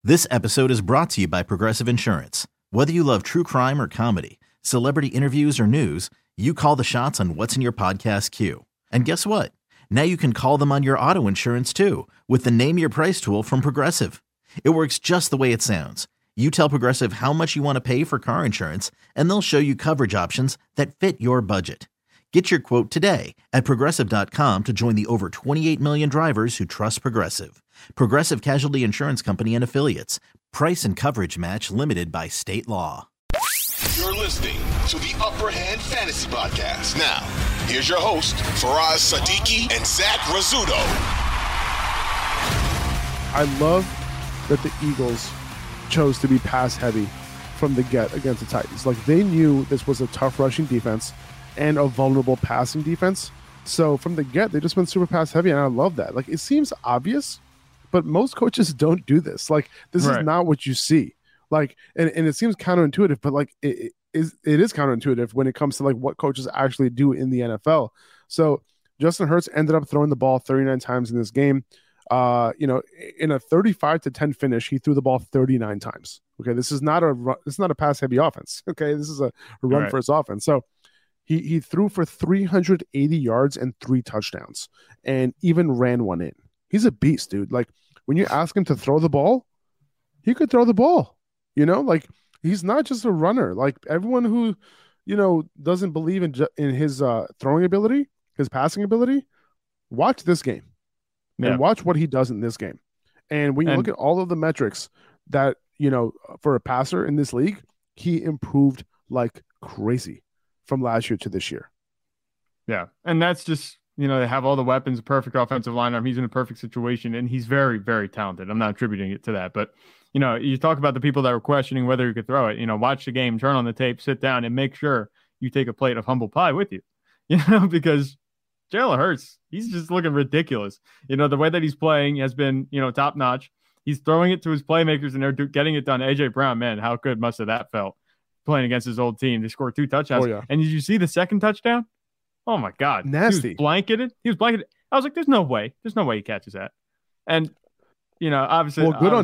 This episode is brought to you by Progressive Insurance. Whether you love true crime or comedy, celebrity interviews or news, you call the shots on what's in your podcast queue. And guess what? Now you can call them on your auto insurance too with the Name Your Price tool from Progressive. It works just the way it sounds. You tell Progressive how much you want to pay for car insurance, and they'll show you coverage options that fit your budget. Get your quote today at Progressive.com to join the over 28 million drivers who trust Progressive. Progressive Casualty Insurance Company and Affiliates. Price and coverage match limited by state law. You're listening to the Upper Hand Fantasy Podcast. Now, here's your host, Faraz Sadiki and Zach Rizzuto. I love that the Eagles chose to be pass heavy from the get against the Titans. Like, they knew this was a tough rushing defense and a vulnerable passing defense. So from the get, they just went super pass heavy, and I love that. Like, it seems obvious, but most coaches don't do this. Like, this is not what you see. Like, and it seems counterintuitive, but like it is counterintuitive when it comes to like what coaches actually do in the NFL. So Justin Hurts ended up throwing the ball 39 times in this game. In a 35-10 finish, he threw the ball 39 times. Okay, this is not a pass heavy offense. Okay, this is a run first offense. So he threw for 380 yards and 3 touchdowns, and even ran one in. He's a beast, dude. Like, when you ask him to throw the ball, he could throw the ball. You know, like, he's not just a runner. Like, everyone who, doesn't believe in his throwing ability, his passing ability, watch this game and watch what he does in this game. And when you look at all of the metrics that, for a passer in this league, he improved like crazy from last year to this year. Yeah. And that's just, they have all the weapons, perfect offensive lineup. He's in a perfect situation, and he's very, very talented. I'm not attributing it to that, but you talk about the people that were questioning whether you could throw it, watch the game, turn on the tape, sit down, and make sure you take a plate of humble pie with you, because Jalen Hurts, he's just looking ridiculous. The way that he's playing has been, top notch. He's throwing it to his playmakers, and they're getting it done. AJ Brown, man, how good must have that felt playing against his old team. They scored 2 touchdowns. Oh, yeah. And did you see the second touchdown? Oh my God. Nasty. He was blanketed. I was like, there's no way he catches that. And, obviously. Well, good on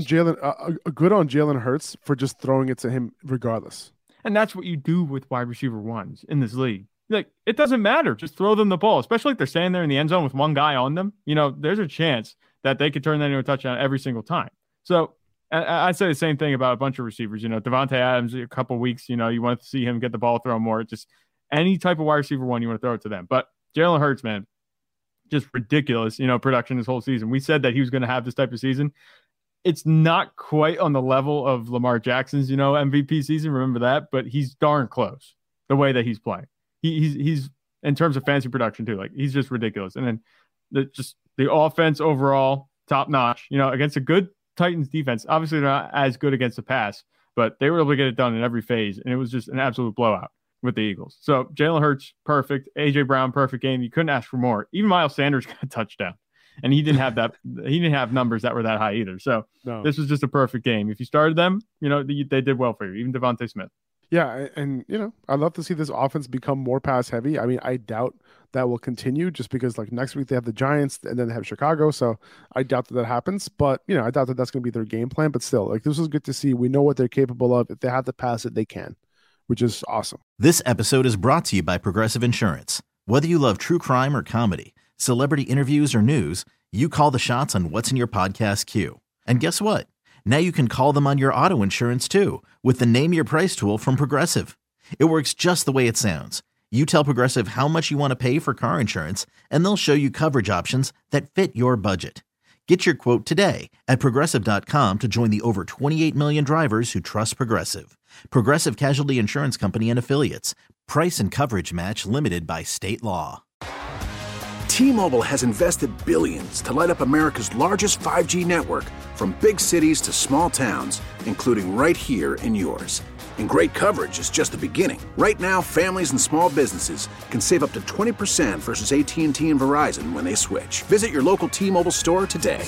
Jalen Hurts for just throwing it to him regardless. And that's what you do with wide receiver ones in this league. Like, it doesn't matter. Just throw them the ball, especially if they're standing there in the end zone with one guy on them. There's a chance that they could turn that into a touchdown every single time. So I'd say the same thing about a bunch of receivers. Devontae Adams, a couple weeks, you want to see him get the ball thrown more. Just any type of wide receiver one, you want to throw it to them. But Jalen Hurts, man, just ridiculous, production this whole season. We said that he was going to have this type of season. It's not quite on the level of Lamar Jackson's, MVP season. Remember that, but he's darn close the way that he's playing. He's in terms of fantasy production too. Like, he's just ridiculous. And then the offense overall, top notch, against a good Titans defense. Obviously they're not as good against the pass, but they were able to get it done in every phase. And it was just an absolute blowout with the Eagles. So Jalen Hurts, perfect. AJ Brown, perfect game. You couldn't ask for more. Even Miles Sanders got a touchdown, and he didn't have that. He didn't have numbers that were that high either. So This was just a perfect game. If you started them, they did well for you. Even Devontae Smith. Yeah, and I'd love to see this offense become more pass heavy. I mean, I doubt that will continue just because like next week they have the Giants and then they have Chicago, so I doubt that happens. But I doubt that that's going to be their game plan. But still, like, this was good to see. We know what they're capable of. If they have to pass it, they can, which is awesome. This episode is brought to you by Progressive Insurance. Whether you love true crime or comedy, celebrity interviews or news, you call the shots on what's in your podcast queue. And guess what? Now you can call them on your auto insurance too with the Name Your Price tool from Progressive. It works just the way it sounds. You tell Progressive how much you want to pay for car insurance, and they'll show you coverage options that fit your budget. Get your quote today at Progressive.com to join the over 28 million drivers who trust Progressive. Progressive Casualty Insurance Company and Affiliates. Price and coverage match limited by state law. T-Mobile has invested billions to light up America's largest 5G network, from big cities to small towns, including right here in yours. And great coverage is just the beginning. Right now, families and small businesses can save up to 20% versus AT&T and Verizon when they switch. Visit your local T-Mobile store today.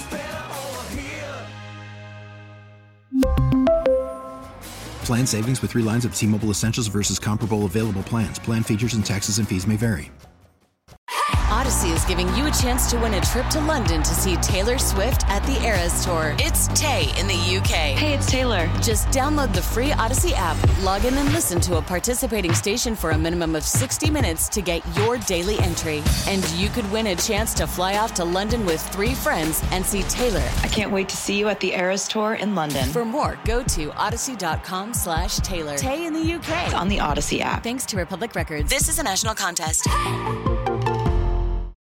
Plan savings with 3 lines of T-Mobile Essentials versus comparable available plans. Plan features and taxes and fees may vary. Odyssey is giving you a chance to win a trip to London to see Taylor Swift at the Eras Tour. It's Tay in the UK. Hey, it's Taylor. Just download the free Odyssey app, log in and listen to a participating station for a minimum of 60 minutes to get your daily entry. And you could win a chance to fly off to London with 3 friends and see Taylor. I can't wait to see you at the Eras Tour in London. For more, go to odyssey.com/Taylor. Tay in the UK. It's on the Odyssey app. Thanks to Republic Records. This is a national contest.